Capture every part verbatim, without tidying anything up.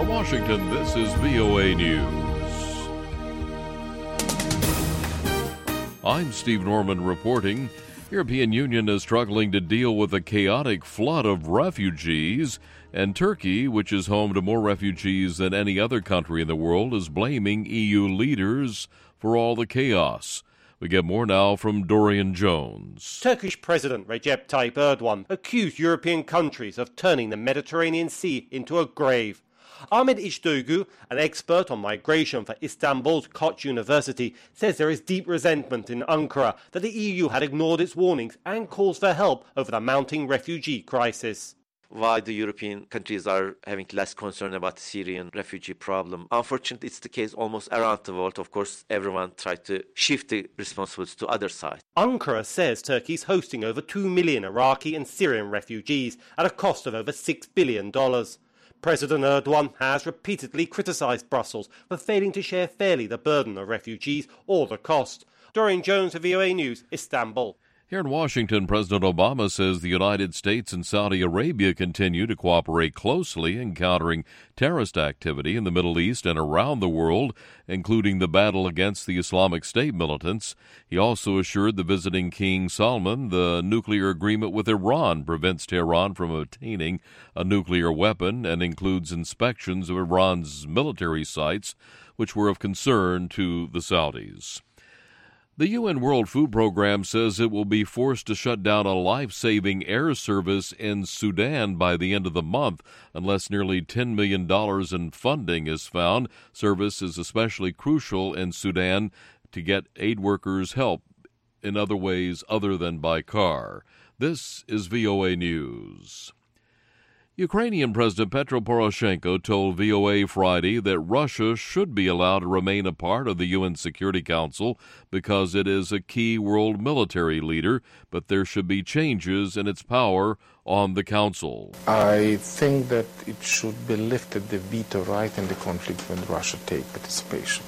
From Washington, this is V O A News. I'm Steve Norman reporting. European Union is struggling to deal with a chaotic flood of refugees, and Turkey, which is home to more refugees than any other country in the world, is blaming E U leaders for all the chaos. We get more now from Dorian Jones. Turkish President Recep Tayyip Erdogan accused European countries of turning the Mediterranean Sea into a grave. Ahmet İçduygu, an expert on migration for Istanbul's Koç University, says there is deep resentment in Ankara that the E U had ignored its warnings and calls for help over the mounting refugee crisis. Why the European countries are having less concern about the Syrian refugee problem. Unfortunately, it's the case almost around the world. Of course, everyone tried to shift the responsibilities to other side. Ankara says Turkey's hosting over two million Iraqi and Syrian refugees at a cost of over six billion dollars. President Erdogan has repeatedly criticised Brussels for failing to share fairly the burden of refugees or the cost. Dorian Jones of V O A News, Istanbul. Here in Washington, President Obama says the United States and Saudi Arabia continue to cooperate closely in countering terrorist activity in the Middle East and around the world, including the battle against the Islamic State militants. He also assured the visiting King Salman the nuclear agreement with Iran prevents Tehran from obtaining a nuclear weapon and includes inspections of Iran's military sites, which were of concern to the Saudis. The U N World Food Program says it will be forced to shut down a life-saving air service in Sudan by the end of the month unless nearly ten million dollars in funding is found. Service is especially crucial in Sudan to get aid workers help in other ways other than by car. This is V O A News. Ukrainian President Petro Poroshenko told V O A Friday that Russia should be allowed to remain a part of the U N Security Council because it is a key world military leader, but there should be changes in its power on the council. I think that it should be lifted the veto right in the conflict when Russia take participation.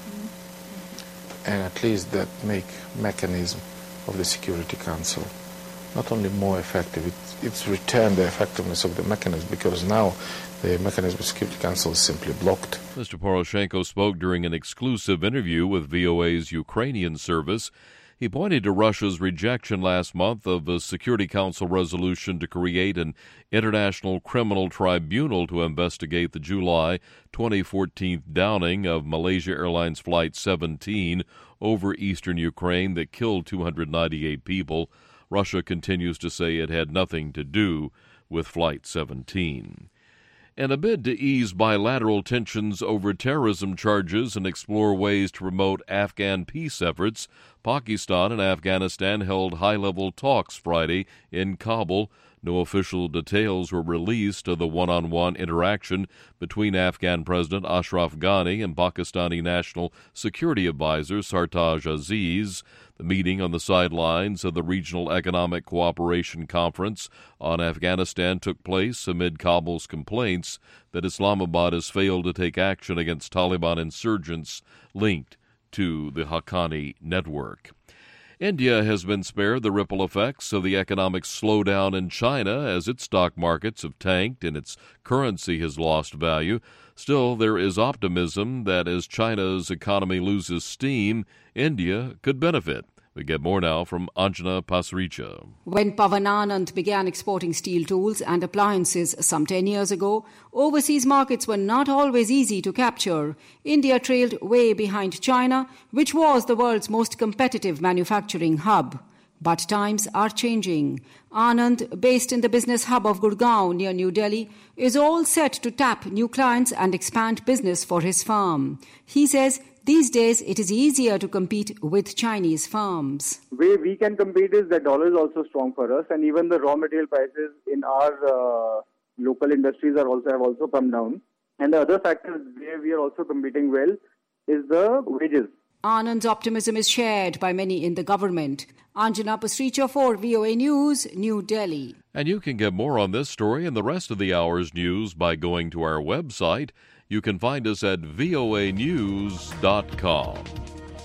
And at least that make mechanism of the Security Council not only more effective, it, it's returned the effectiveness of the mechanism, because now the mechanism of the Security Council is simply blocked. Mister Poroshenko spoke during an exclusive interview with V O A's Ukrainian service. He pointed to Russia's rejection last month of a Security Council resolution to create an international criminal tribunal to investigate the July twenty fourteen downing of Malaysia Airlines Flight seventeen over eastern Ukraine that killed two hundred ninety-eight people. Russia continues to say it had nothing to do with Flight seventeen. In a bid to ease bilateral tensions over terrorism charges and explore ways to promote Afghan peace efforts, Pakistan and Afghanistan held high-level talks Friday in Kabul. No official details were released of the one-on-one interaction between Afghan President Ashraf Ghani and Pakistani National Security Advisor Sartaj Aziz. The meeting on the sidelines of the Regional Economic Cooperation Conference on Afghanistan took place amid Kabul's complaints that Islamabad has failed to take action against Taliban insurgents linked to the Haqqani network. India has been spared the ripple effects of the economic slowdown in China as its stock markets have tanked and its currency has lost value. Still, there is optimism that as China's economy loses steam, India could benefit. We get more now from Anjana Pasricha. When Pavan Anand began exporting steel tools and appliances some ten years ago, overseas markets were not always easy to capture. India trailed way behind China, which was the world's most competitive manufacturing hub. But times are changing. Anand, based in the business hub of Gurgaon near New Delhi, is all set to tap new clients and expand business for his firm. He says these days it is easier to compete with Chinese firms. The way we can compete is the dollar is also strong for us, and even the raw material prices in our uh, local industries are also have also come down. And the other factor where we are also competing well is the wages. Anand's optimism is shared by many in the government. Anjana Pasricha for V O A News, New Delhi. And you can get more on this story and the rest of the hour's news by going to our website. You can find us at V O A news dot com.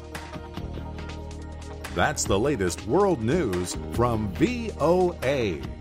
That's the latest world news from V O A.